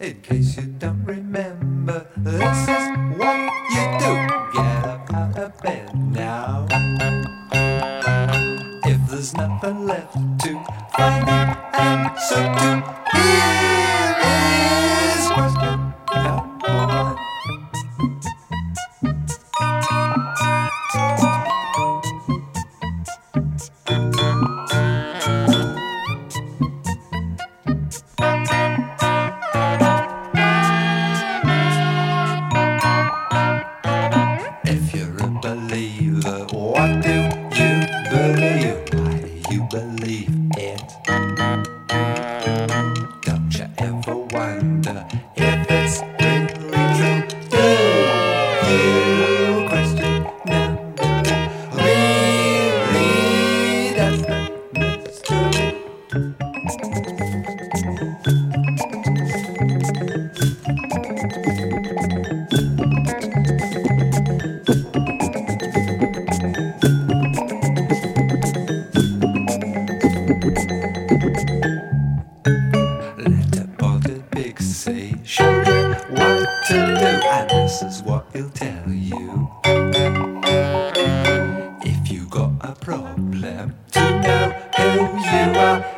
In case you don't remember, this is what you do. Get up out of bed now. If there's nothing left to find the answer to, here is question number one. If you're a believer, what do you believe? Why do you believe it? Don't you ever wonder if it's really true? Do you question number two? Really, that's the mystery. Let a bolted pig say, show you what to do, and this is what he'll tell you. If you got a problem, to know who you are,